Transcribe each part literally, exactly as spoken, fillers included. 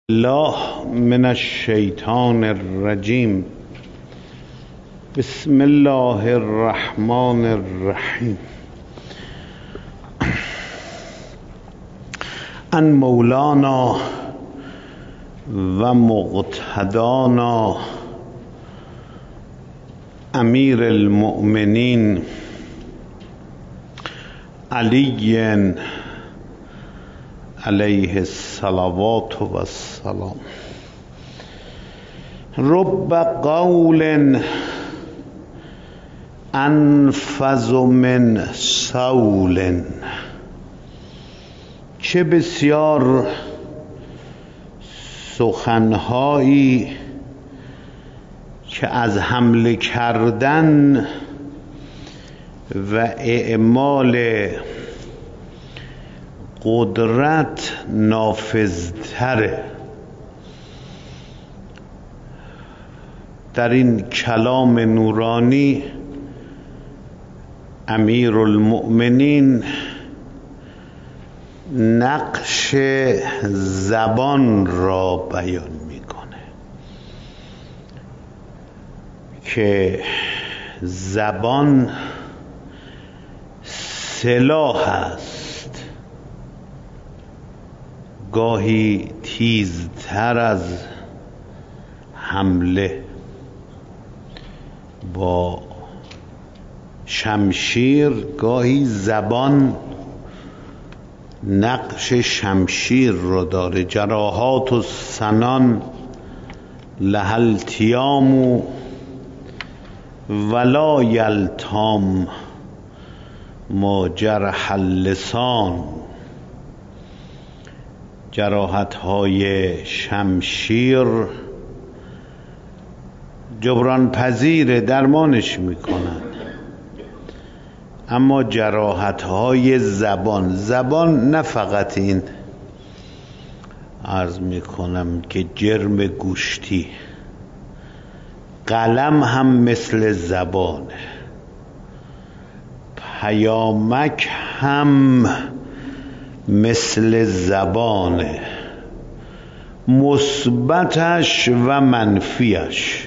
الله من الشیطان الرجیم. بسم الله الرحمن الرحیم. ان مولانا و مقتدانا امیر المؤمنین علی علیه الصلوات و السلام. رب قول انفذ من صول. چه بسیار سخنهایی که از حمله کردن و اعمال قدرت نافذتره. در این کلام نورانی امیر المؤمنین نقش زبان را بیان میکنه که زبان سلاح است، گاهی تیزتر از حمله. با شمشیر گاهی زبان نقش شمشیر رو داره. جراحات و سنان لهل تیام ولا یلتام ما جرح اللسان. جراحت های شمشیر جبران پذیر، درمانش میکنن، اما جراحت های زبان زبان نه فقط این عرض میکنم که جرم گوشتی، قلم هم مثل زبانه، پیامک هم مثل زبانه، مثبتش و منفیش.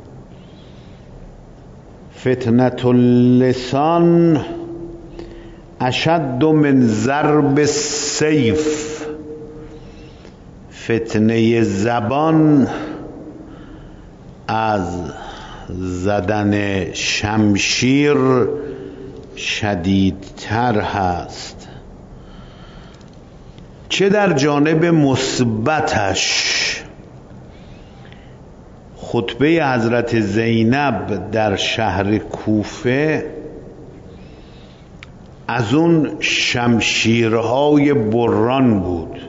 فتنة اللسان اشد من ضرب السیف. فتنه زبان از زدن شمشیر شدیدتر هست. چه در جانب مثبتش، خطبه حضرت زینب در شهر کوفه از اون شمشیرهای بران بود.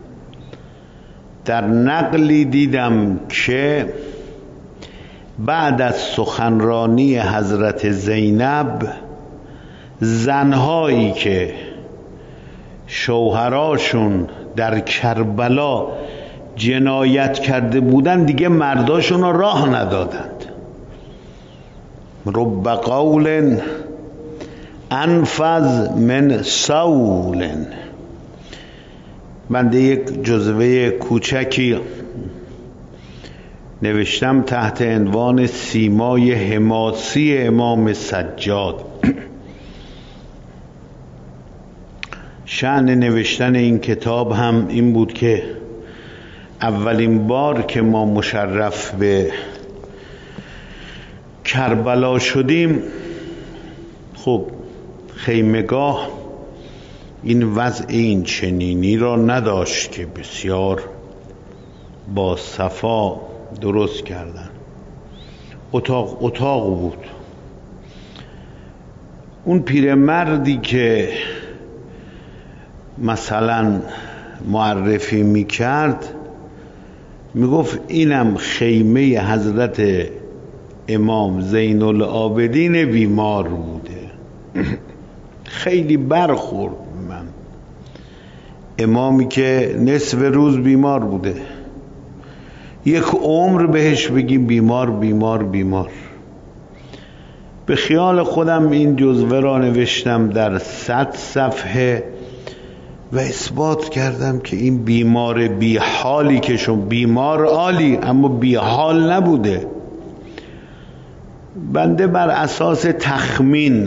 در نقلی دیدم که بعد از سخنرانی حضرت زینب زنهایی که شوهراشون در کربلا جنایت کرده بودن دیگه مرداشون رو راه ندادند. رب قول انفذ من صول. بنده یک جزوه کوچکی نوشتم تحت عنوان سیمای حماسی امام سجاد. شأن نوشتن این کتاب هم این بود که اولین بار که ما مشرف به کربلا شدیم، خب خیمگاه این وضع این چنینی را نداشت که بسیار با صفا درست کردن. اتاق اتاق بود. اون پیرمردی که مثلا معرفی میکرد میگفت اینم خیمه حضرت امام زین العابدین بیمار بوده. خیلی برخورد من. امامی که نصف روز بیمار بوده، یک عمر بهش بگیم بیمار بیمار بیمار. به خیال خودم این جزوه را نوشتم در صد صفحه و اثبات کردم که این بیمار بی حالی که شما بیمار عالی اما بی حال نبوده. بنده بر اساس تخمین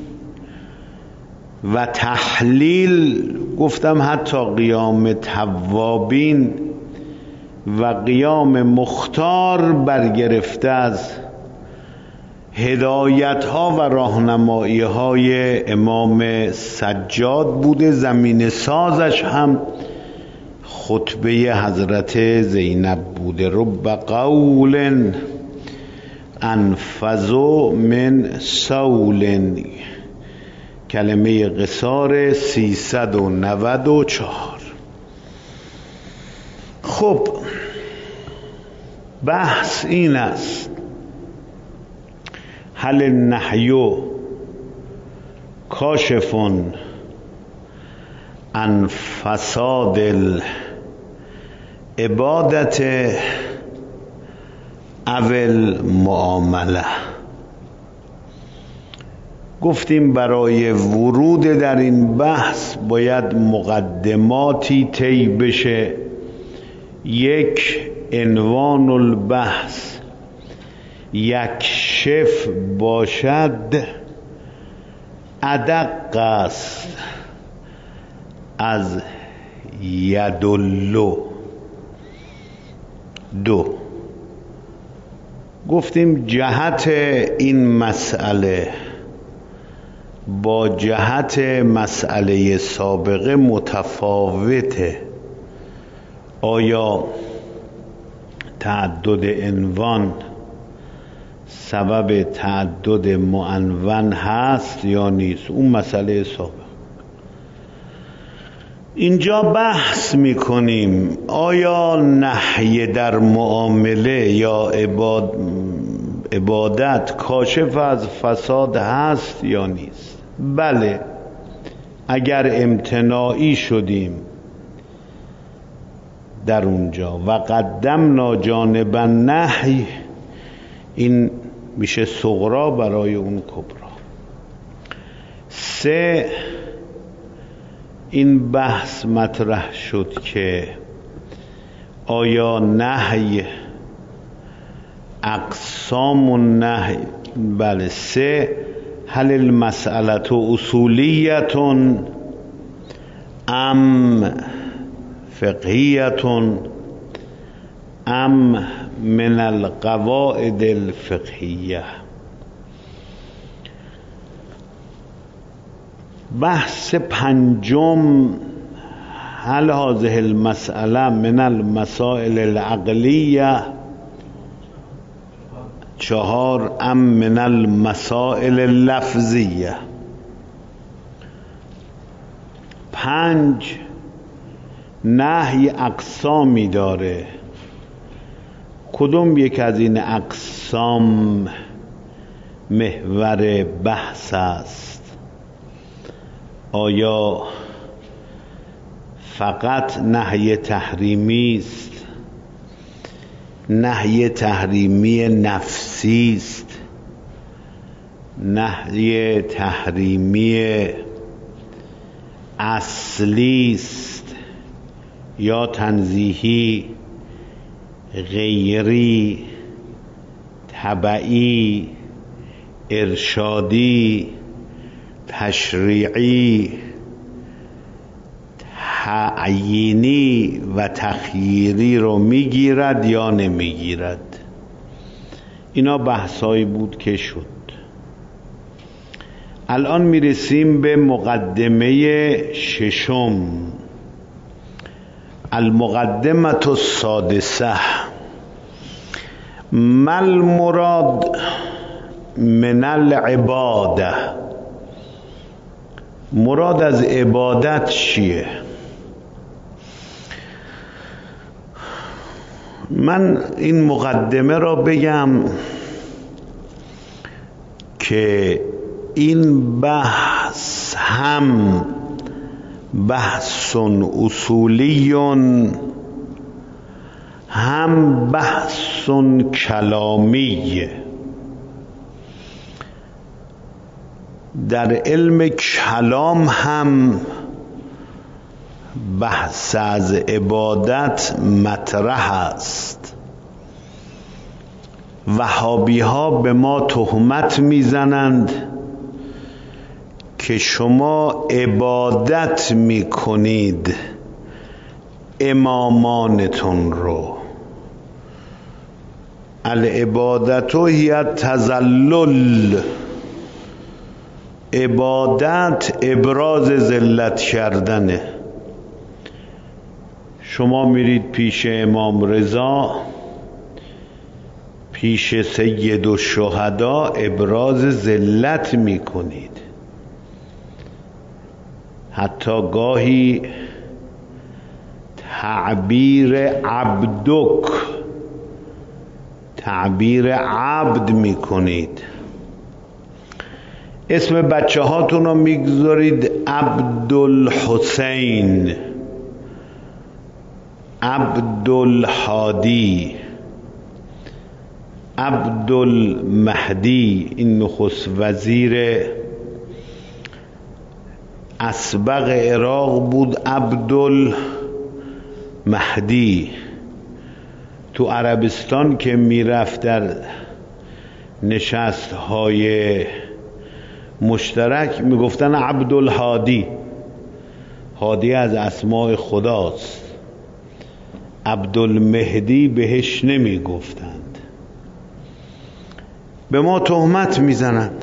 و تحلیل گفتم حتی قیام توابین و قیام مختار برگرفته از هدایت ها و راهنمایی های امام سجاد بوده، زمین سازش هم خطبه حضرت زینب بوده. رب قول انفذ من صول، کلمه قصار سیصد و نود و چهار. خب بحث این است هل النهی کاشف عن فساد العبادت او المعامله. گفتیم برای ورود در این بحث باید مقدماتی طی بشه. یک، عنوان البحث یکشف باشد ادق است از یدلو. دو، گفتیم جهت این مسئله با جهت مسئله سابقه متفاوته. آیا تعدد عنوان سبب تعدد معنون هست یا نیست؟ اون مسئله سابق. اینجا بحث میکنیم آیا نهی در معامله یا عباد عبادت کاشف از فساد هست یا نیست؟ بله، اگر امتناعی شدیم در اونجا و قدمنا جانب النهی، این میشه صغرا برای اون کبرا. سه، این بحث مطرح شد که آیا نهی اقسام النهی، بله. سه، هل المسئله اصولیت ام فقهیت ام من القواعد الفقهیه. بحث پنجم هل هذه المسئله من المسائل العقلیه. چهار، ام من المسائل اللفظیه. پنج، نهی اقسامی داره، کدوم یک از این اقسام محور بحث است؟ آیا فقط نهی تحریمی است، نهی تحریمی نفسی است، نهی تحریمی اصلی است، یا تنزیهی، غیری، تبعی، ارشادی، تشریعی، تعیینی و تخییری رو میگیرد یا نمیگیرد؟ اینا بحثایی بود که شد. الان میرسیم به مقدمه ششم، المقدمه السادسه. ما المراد من العباده؟ مراد از عبادت چیه؟ من این مقدمه را بگم که این بحث هم بحث اصولی هم بحث کلامی. در علم کلام هم بحث از عبادت مطرح است. وهابی ها به ما تهمت میزنند که شما عبادت میکنید امامانتون رو. العبادت هی تذلل، عبادت ابراز ذلت کردنه. شما میرید پیش امام رضا، پیش سید الشهدا ابراز ذلت میکنید. حتی گاهی تعبیر عبدک، تعبیر عبد میکنید. اسم بچه هاتون رو میگذارید عبدالحسین، عبدالحادی، عبدالمهدی. این نخست وزیر اسبق عراق بود، عبدالمهدی. تو عربستان که میرفت در نشست های مشترک میگفتن عبدالحادی. هادی از اسماء خداست. عبدالمهدی بهش نمیگفتند. به ما تهمت میزنند.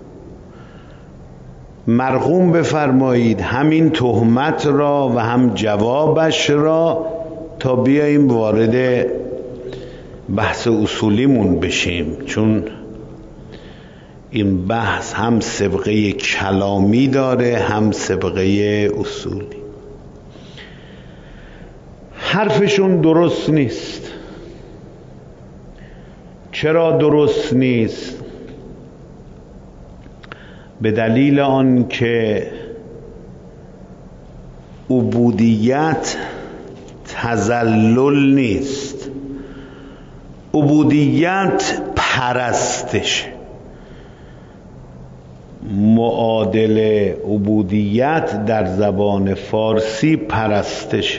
مرحوم بفرمایید همین تهمت را و هم جوابش را تا بیاییم وارد بحث اصولیمون بشیم، چون این بحث هم سابقه کلامی داره هم سابقه اصولی. حرفشون درست نیست. چرا درست نیست؟ به دلیل آن که عبودیت تذلل نیست، عبودیت پرستش. معادل عبودیت در زبان فارسی پرستش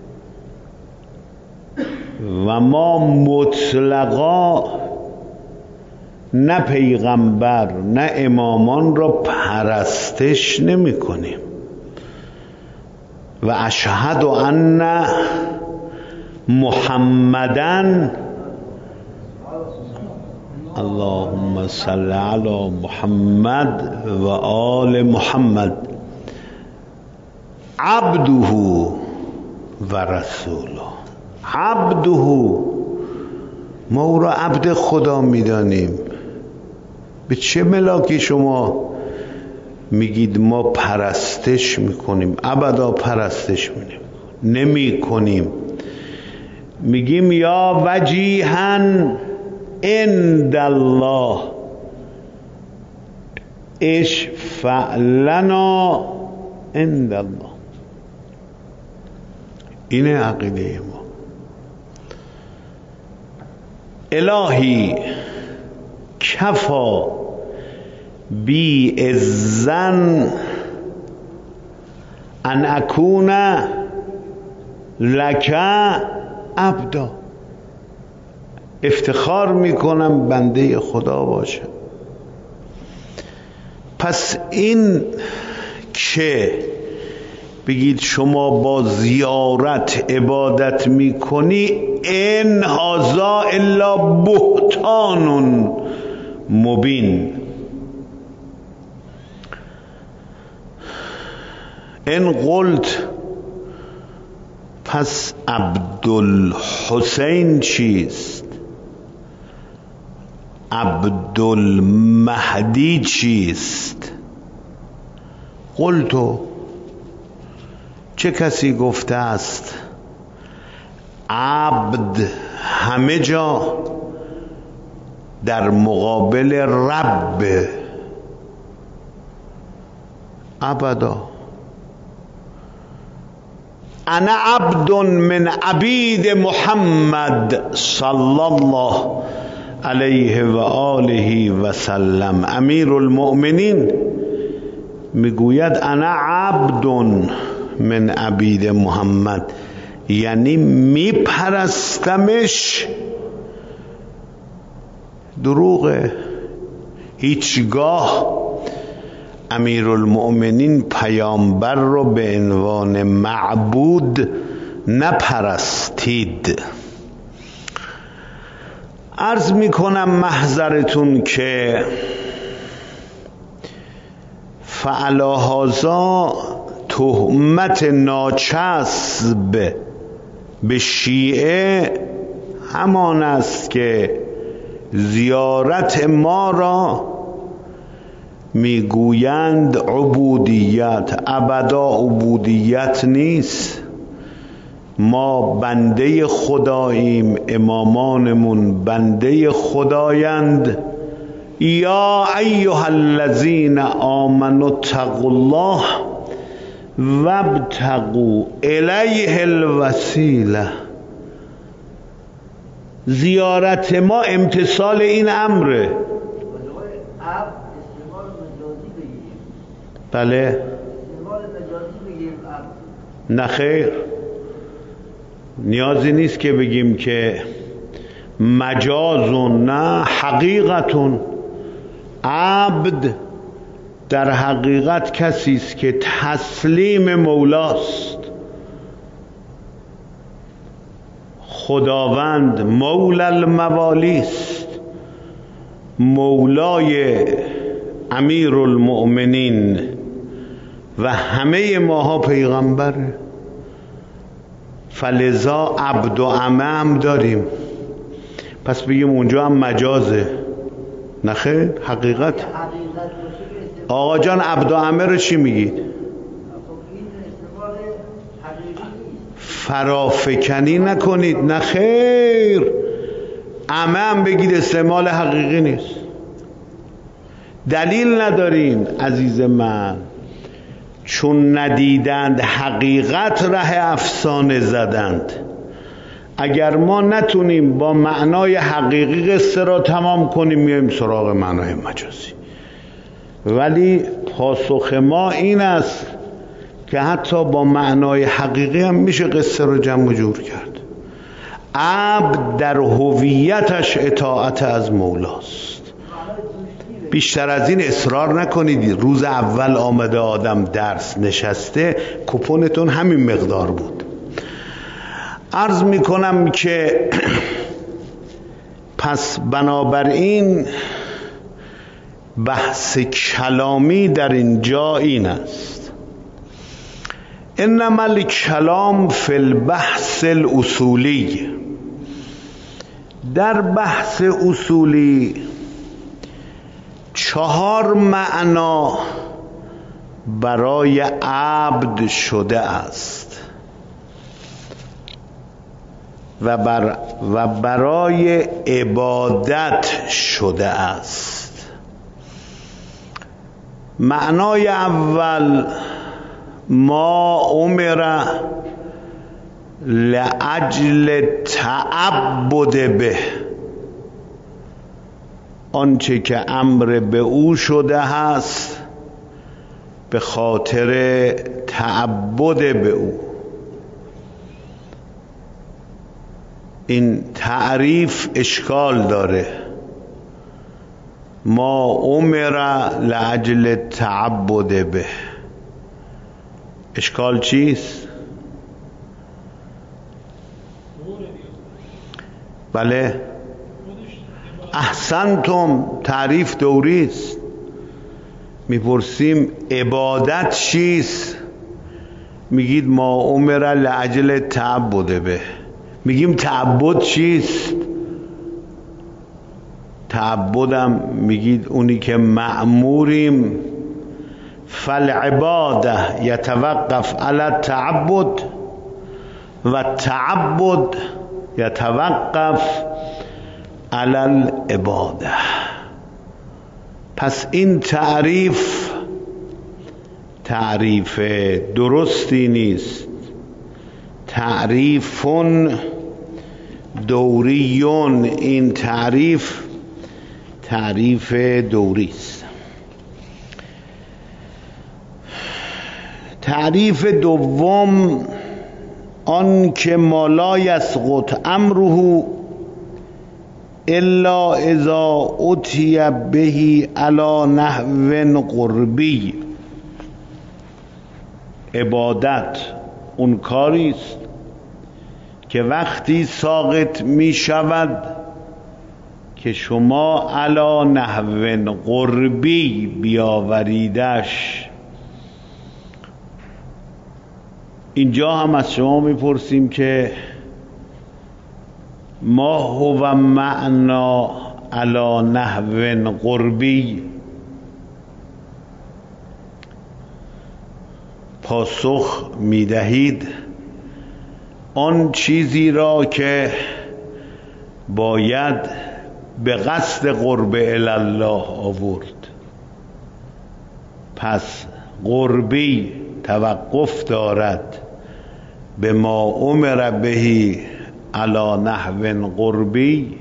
و ما مطلقا نه پیغمبر نه امامان را پرستش نمی کنیم. و اشهد ان محمدن، اللهم صل علی محمد و آل محمد، عبده و رسوله. عبده، ما او را عبد خدا میدانیم. به چه ملاکی شما میگید ما پرستش میکنیم؟ ابدا پرستش نمی کنیم. میگیم یا وجیها عند الله اشفع لنا عند الله. اینه عقیده ما. الهی کفا بی اذن ان اکون لک عبدا. افتخار میکنم بنده خدا باشم. پس این که بگید شما با زیارت عبادت میکنی، ان هذا الا بهتان مبین. ان قلت پس عبدالحسین چیست؟ عبدالمهدی چیست؟ قلتو، چه کسی گفته است عبد همه جا در مقابل رب؟ ابدا. انا عبد من عبید محمد صلی الله علیه و آله و سلم. امیر المؤمنین میگوید انا عبد من عبید محمد، یعنی میپرستمش. دروغه. هیچگاه امیرالمؤمنین پیامبر رو به عنوان معبود نپرستید. عرض میکنم محضرتون که فعلا هذا تهمت ناچسب به شیعه همان است که زیارت ما را میگویند عبودیت. ابدا عبودیت نیست. ما بنده خداییم، امامانمون بنده خدایند. یا ایها الذین آمنوا اتقوا الله وابتغوا الیه الوسیله. زیارت ما امتثال این امره. بله نه خیر، نیازی نیست که بگیم که مجازون، نه حقیقتون. عبد در حقیقت کسی است که تسلیم مولاست. خداوند مولا الموالی است، مولای امیرالمؤمنین و همه ماها پیغمبره. فلذا عبد و عمه هم داریم. پس بگیم اونجا هم مجازه؟ نخیر، حقیقت. آقا جان عبد و عمه رو چی میگید؟ فرافکنی نکنید. نخیر، عمه هم بگید استعمال حقیقی نیست. دلیل ندارین عزیز من، چون ندیدند حقیقت ره افسانه زدند. اگر ما نتونیم با معنای حقیقی قصه را تمام کنیم میایم سراغ معنای مجازی. ولی پاسخ ما این است که حتی با معنای حقیقی هم میشه قصه رو جمع جور کرد. عبد در هویتش اطاعت از مولاست. بیشتر از این اصرار نکنید. روز اول آمده آدم درس نشسته، کوپونتون همین مقدار بود. عرض میکنم که پس بنابراین بحث کلامی در اینجا این است: انما الکلام فی البحث الاصولی. در بحث اصولی چهار معنا برای عبد شده است و, بر و برای عبادت شده است. معنای اول: ما امر لأجل تعبد به، آنچه که امر به او شده هست به خاطر تعبد به او. این تعریف اشکال داره. ما امر لأجل تعبد به، اشکال چیست؟ بله احسنتم، تعریف دوری است. میپرسیم عبادت چیست؟ میگید ما امر لأجل تعبد به. میگیم تعبد چیست؟ تعبدم میگید اونی که مأموریم. فالعباده یتوقف علی التعبد و التعبد یتوقف علی العباده. پس این تعریف تعریف درستی نیست. تعریفون دوریون، این تعریف تعریف دوری است. تعریف دوم آن که ما لا یسقط امره الا اذا اتی به علی نحو قربی. عبادت اون کاری است که وقتی ساقط می شود که شما علی نحو قربی بیاوریدش. اینجا هم از شما میپرسیم که ما هو معنا علی نحو قربی. پاسخ میدهید آن چیزی را که باید به قصد قرب الله آورد. پس قربی توقف دارد به ما امر بهی علی نحو قربی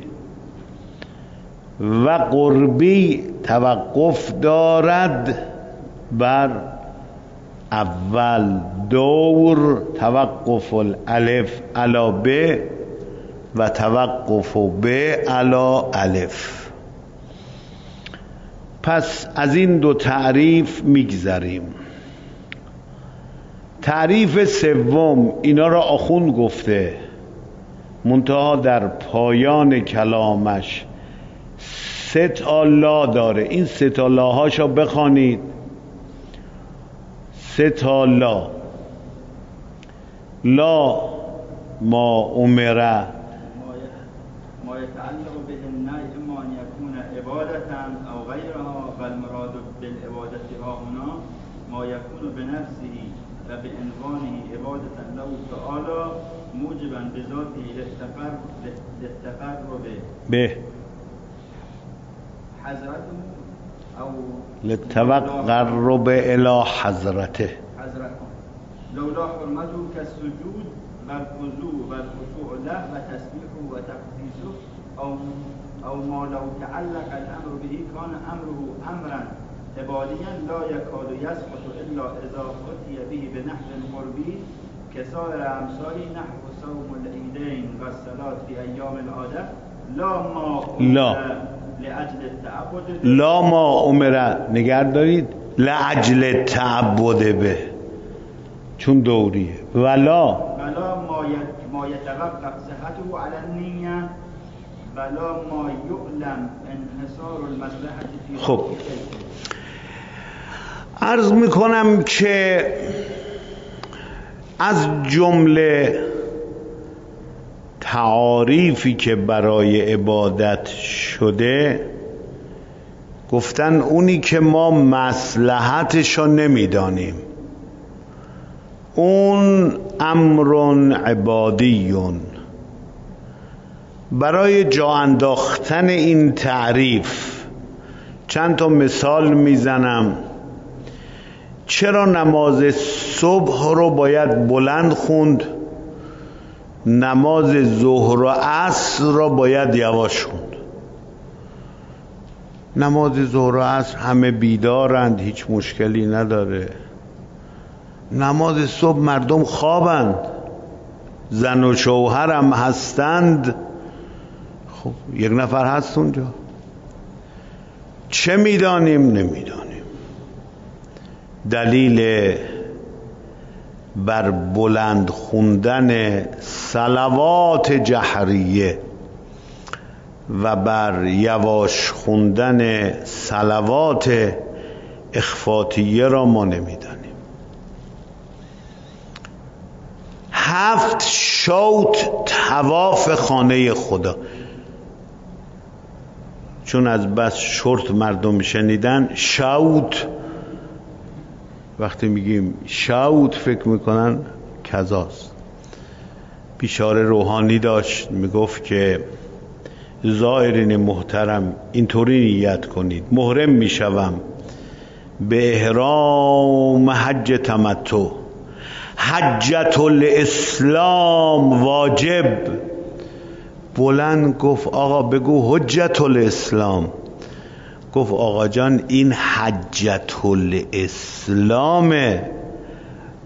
و قربی توقف دارد بر اول دور توقف الالف علی ب و توقف ب علی الف. پس از این دو تعریف میگذریم. تعریف سوم اینا را آخوند گفته، منتها در پایان کلامش سه تا لا داره. این سه تا لاهاشو بخوانید. سه تا لا. لا ما امره ما يتعلق به النهي اما ان يكون عبادة او غيرها والمراد بالعبادة ها هنا ما يكون بنفسه و بعنوانه عبادة له تعالى موجبا بذاته للتقرب به حضرته او للتقرب الى حضرته حضرته لولا حرمته كالسجود والخضوع والخشوع له وتسبيحه وتقديسه او او ما لو تعلق الامر به كان امره امرا عباديا لا يكاد يسقط الا اذا اتي به بنحو قربي كسائر امثاله نحو صوم العيدين والصلاه في ايام العاده لا ما لا لاجل التعبد لا ما امر نگه دارید لاجل تعبد به چون دوریه ولا ولا ما ما يتوقف صحته على النية ولا ما يعلم انحصار المصلحة في. خب عرض میکنم که از جمله تعاریفی که برای عبادت شده گفتن اونی که ما مصلحتشو نمیدانیم اون امر عبادیون. برای جا انداختن این تعریف چند تا مثال میزنم. چرا نماز صبح رو باید بلند خوند، نماز ظهر و عصر رو باید یواش خوند؟ نماز ظهر و عصر همه بیدارند، هیچ مشکلی نداره. نماز صبح مردم خوابند، زن و شوهر هم هستند. خب یک نفر هست اونجا، چه میدانیم؟ نمیدانیم. دلیل بر بلند خوندن صلوات جهریه و بر یواش خوندن صلوات اخفاتیه را ما نمیدانیم. هفت شوط طواف خانه خدا، چون از بس شرط مردم شنیدن شوط، وقتی میگیم شوط فکر میکنن کذاست. بیچاره روحانی داشت میگفت که زائرین محترم اینطوری نیت کنید، محرم میشوم به احرام حج تمتع، حجت الاسلام واجب. بلند گفت آقا بگو حجت الاسلام. گفت آقا جان این حجت الاسلامه،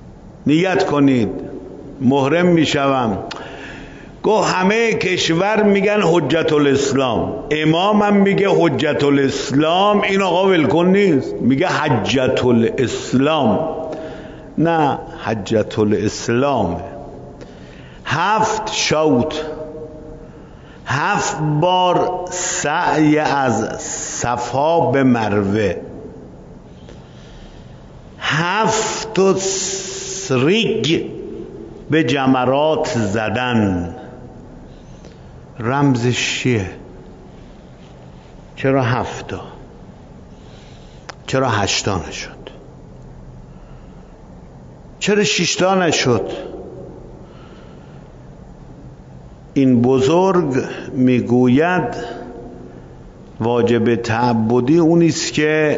نیت کنید محرم میشوم. گفت همه کشور میگن حجت الاسلام، امامم میگه حجت الاسلام، این آقا ولکن نیست، میگه حجت الاسلام. نه، حجت الاسلام. هفت شوط، هفت بار سعی از صفا به مروه، هفت ریگ به جمرات زدن. رمزش چیه؟ چرا هفتا؟ چرا هشتا نشد؟ چرا ششتا نشد؟ این بزرگ میگوید واجب تعبدی اونیست که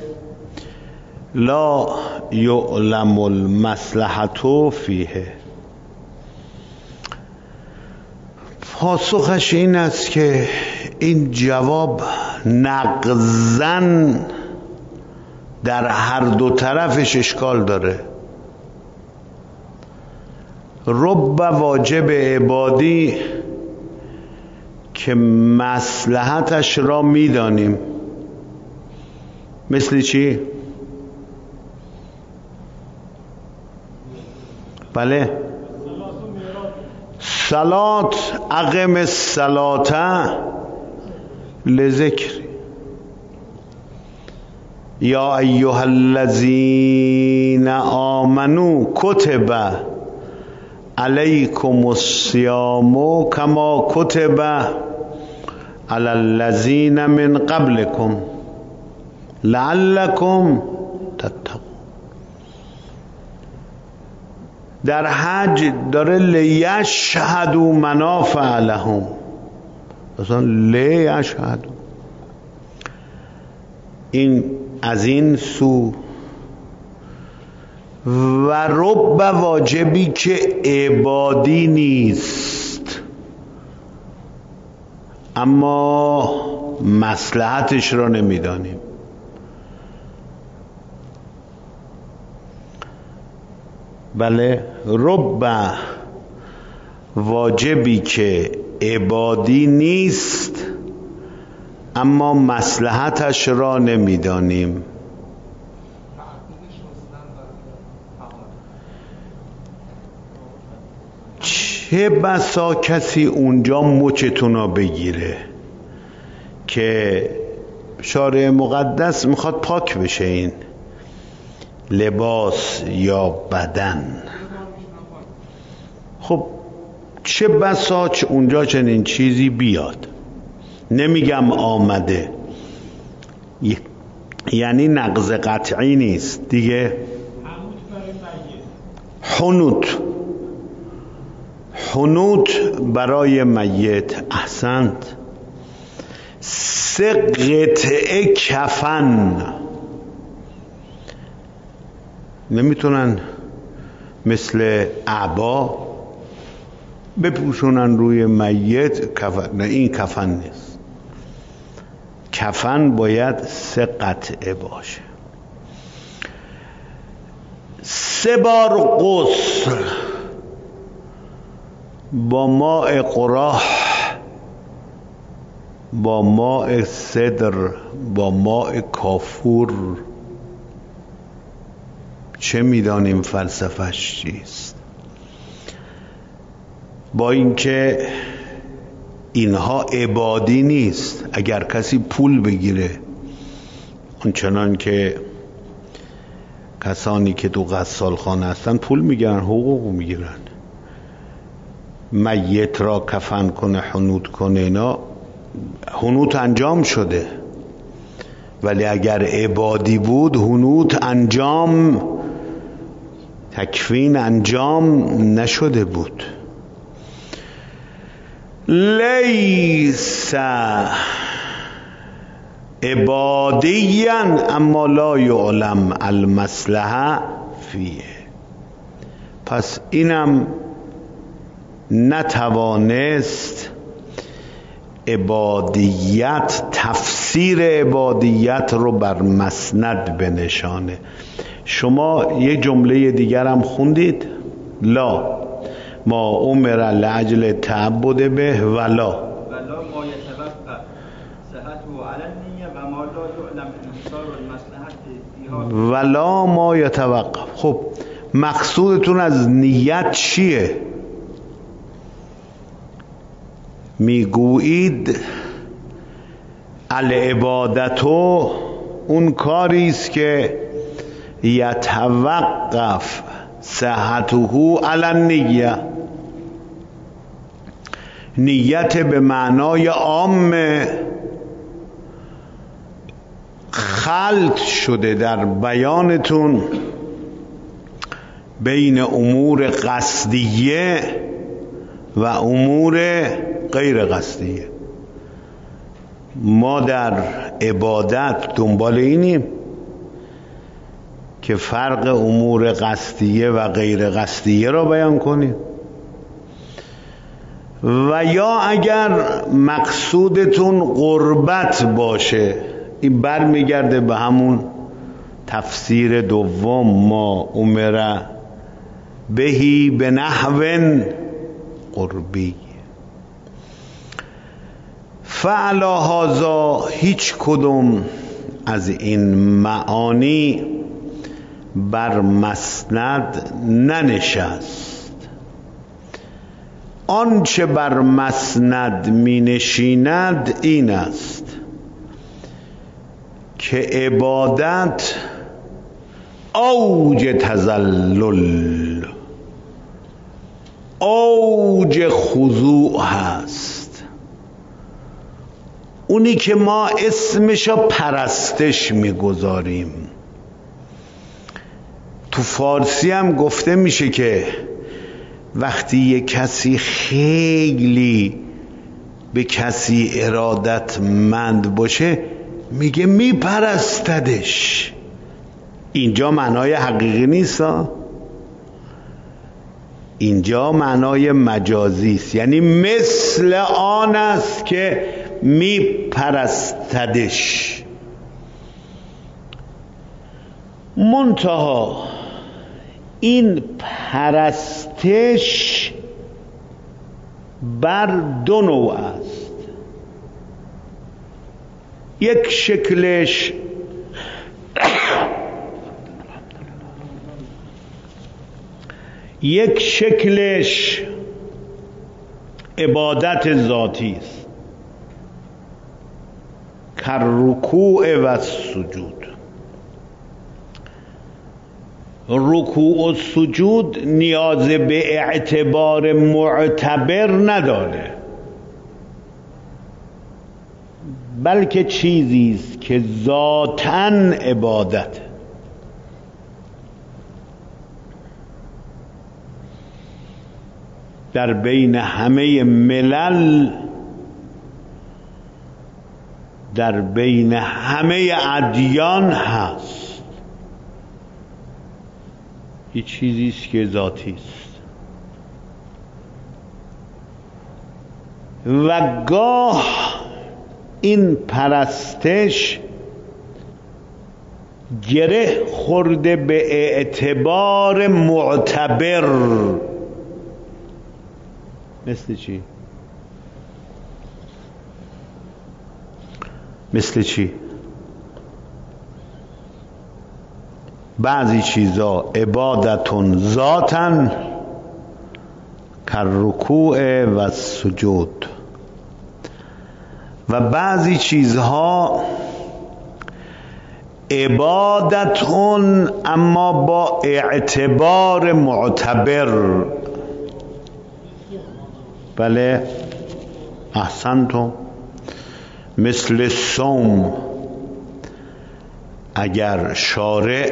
لا یعلم المصلحة فیه. پاسخش این است که این جواب نقضاً در هر دو طرفش اشکال داره. رب واجب عبادی که مصلحتش را میدانیم، مثل چی؟ بله، صلات، اقم الصلاة لذکر. یا ایها الذین آمنوا کتب علیکم الصیام کما کتب علی الذین من قبلکم لعلکم تتقون. در حج داره لیشهدوا منافع لهم، اصلا لیشهدوا، این از این سو. و رب واجبی که عبادی نیست اما مصلحتش را نمیدانیم. بله، رب واجبی که عبادی نیست اما مصلحتش را نمیدانیم. چه بسا کسی اونجا مچتونا بگیره که شارع مقدس میخواد پاک بشه این لباس یا بدن. خب چه بسا چه اونجا چنین چیزی بیاد، نمیگم آمده، یعنی نقض قطعی نیست دیگه. حنوت، حنوت برای میت. احسنت. سه قطعه کفن نمیتونن مثل عبا بپوشونن روی میت کفن. نه، این کفن نیست. کفن باید سه قطعه باشه. سه بار غسل با ماء قراح، با ماء سدر، با ماء کافور. چه میدانیم فلسفهش چیست؟ با اینکه اینها عبادی نیست. اگر کسی پول بگیره، اونچنان که کسانی که تو غسالخانه هستن پول میگیرن، حقوق میگیرن، میت را کفن کنه، حنوت کنه، اینا حنوت انجام شده. ولی اگر عبادی بود حنوت انجام، تکفین انجام نشده بود. لیس عبادیاً اما لا یعلم المصلحه فیه. پس اینم نتوانست عبادیت، تفسیر عبادیت رو بر مسند بنشانه. شما یه جمله دیگر هم خوندید، لا ما امر لعجل تعبد به ولا ولا ما يتوقف صحته على النية و ما لا يعلم انحصار المصلحة فيها ولا ما يتوقف. خب مقصودتون از نیت چیه؟ میگویید العبادتو اون کاری است که یتوقف صحته علی النیه، نیت به معنای عام خلط شده در بیانتون بین امور قصدیه و امور غیر قصدیه. ما در عبادت دنبال اینیم که فرق امور قصدیه و غیر قصدیه را بیان کنیم، و یا اگر مقصودتون قربت باشه، این برمیگرده به همون تفسیر دوم، ما امر بهی به نحو قربی. فعلا هذا هیچ کدوم از این معانی بر مسند ننشست. آنچه بر مسند می نشیند این است که عبادت اوج تذلل، اوج خضوع هست، اونی که ما اسمشو پرستش میگذاریم. تو فارسی هم گفته میشه که وقتی یک کسی خیلی به کسی ارادتمند باشه میگه میپرستدش. اینجا معنای حقیقی نیست، اینجا معنای مجازی است، یعنی مثل آن است که میپرستدش. منتها این پرستش بر دو نوع است. یک شکلش یک شکلش عبادت ذاتی است، کالرکوع و سجود. رکوع و سجود نیاز به اعتبار معتبر نداره، بلکه چیزی است که ذاتاً عبادت. در بین همه ملل، در بین همه ادیان هست، یه چیزی است که ذاتی است. و گاه این پرستش گره خورده به اعتبار معتبر. مثل چی؟ مثل چی؟ بعضی چیزا عبادتون ذاتن کالرکوع و سجود، و بعضی چیزها عبادتون اما با اعتبار معتبر. بله احسنتم. مثل صوم، اگر شارع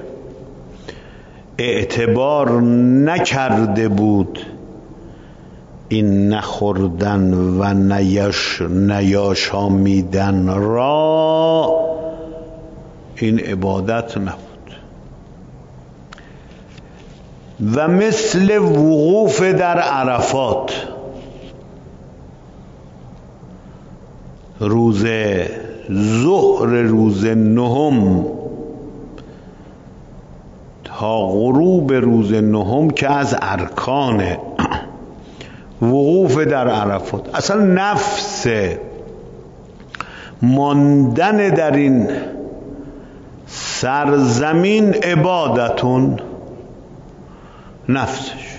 اعتبار نکرده بود این نخوردن و نیاش نیاشامیدن را، این عبادت نبود. و مثل وقوف در عرفات، روز ظهر روز نهم تا غروب روز نهم که از ارکان وقوف در عرفات. اصلا نفس ماندن در این سرزمین عبادتون، نفسش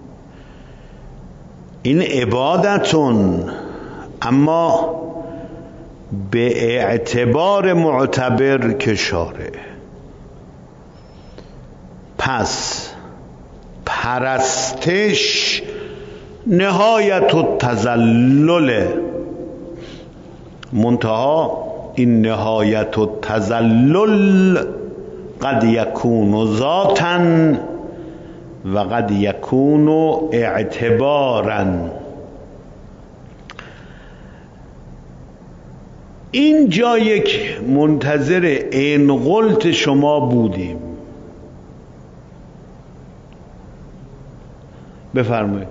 این عبادتون، اما به اعتبار معتبر که شارع. پس پرستش نهایت التذلل، منتها این نهایت التذلل قد یکون ذاتا و قد یکون اعتبارا. اینجا یک منتظر این قلت شما بودیم. بفرمایید.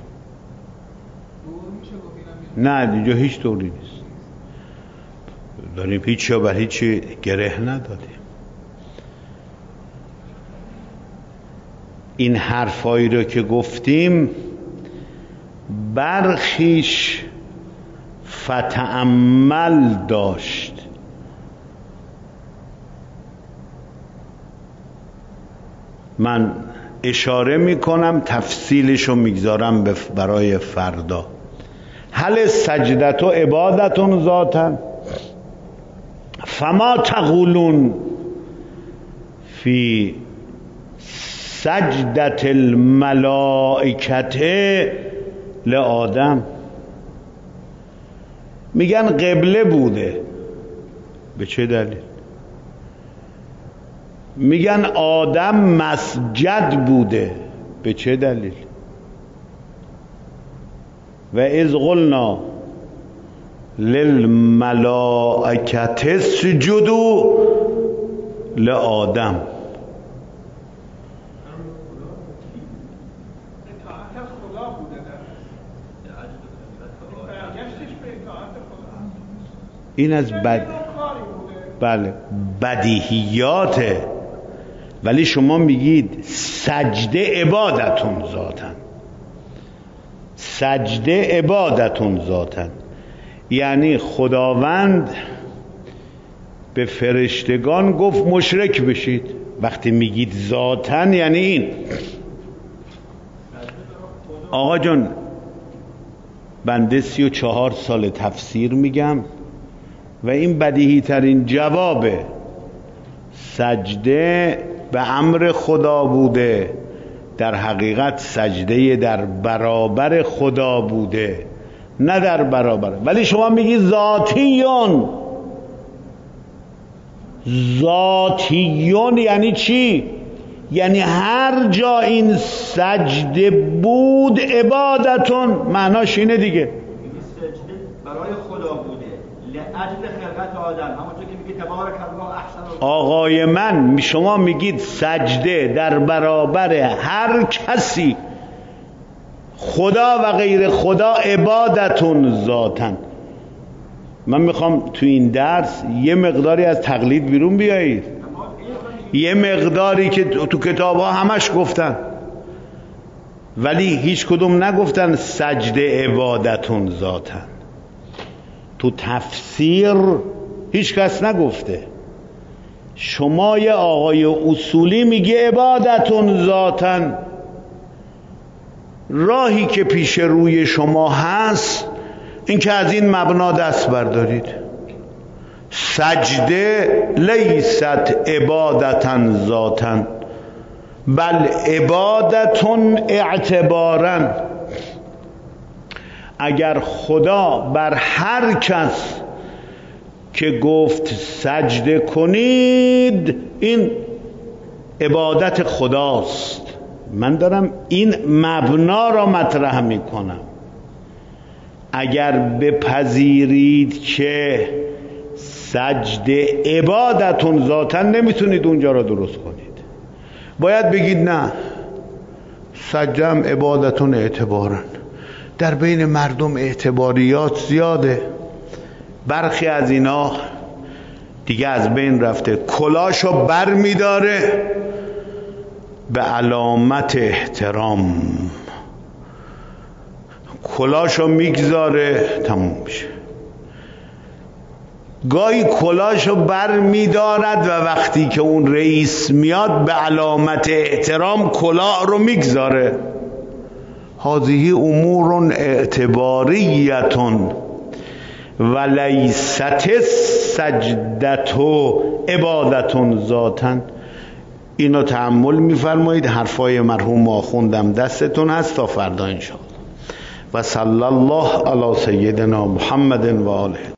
نه اینجا هیچ دوری نیست، داریم هیچ یا بر هیچ گره ندادیم. این حرفایی رو که گفتیم برخیش فتأمل داشت. من اشاره میکنم، تفصیلشو میگذارم برای فردا. هل سجدتو عبادتون ذاتا فما تقولون فی سجدت الملائکه لآدم. میگن قبله بوده، به چه دلیل؟ میگن آدم مسجد بوده، به چه دلیل؟ و اذ قلنا للملائکه اسجدوا لآدم. این از بد بله بدیهیاته، ولی شما میگید سجده عبادتون ذاتن، سجده عبادتون ذاتن، یعنی خداوند به فرشتگان گفت مشرک بشید. وقتی میگید ذاتن یعنی این. آقا جان بنده سی و چهار سال تفسیر میگم و این بدیهی ترین جوابه. سجده به امر خدا بوده، در حقیقت سجده در برابر خدا بوده، نه در برابر. ولی شما میگی ذاتیون. ذاتیون یعنی چی؟ یعنی هر جا این سجده بود عبادتون، معناش اینه دیگه. سجده برای خدا بوده لأجل خلقت آدم، همونطور که میگه تبارک الله احسن. آقای من، شما میگید سجده در برابر هر کسی، خدا و غیر خدا عبادتون ذاتن. من میخوام تو این درس یه مقداری از تقلید بیرون بیایید، یه مقداری که تو کتاب ها همش گفتن ولی هیچ کدوم نگفتن سجده عبادتون ذاتن. تو تفسیر هیچ کس نگفته. شما یه آقای اصولی میگه عبادتون ذاتن. راهی که پیش روی شما هست این که از این مبنا دست بردارید. سجده لیست عبادتن ذاتن بل عبادتون اعتبارن. اگر خدا بر هر کس که گفت سجده کنید، این عبادت خداست. من دارم این مبنا را مطرح می کنم. اگر بپذیرید که سجده عبادتون ذاتن، نمیتونید اونجا را درست کنید. باید بگید نه، سجده هم عبادتون اعتبارن. در بین مردم اعتباریات زیاده، برخی از اینا دیگه از بین رفته، کلاشو بر میداره به علامت احترام. کلاشو میگذاره تموم میشه. گاهی کلاشو بر میدارد و وقتی که اون رئیس میاد به علامت احترام کلاه رو میگذاره. هذه امور اعتباریتون و لیست السجدة عبادتون ذاتن. اینو تأمل میفرمایید. حرفای مرحوم آخوندم دستتون هست تا فردا انشاءالله. و صلی الله علی سیدنا محمد و آله.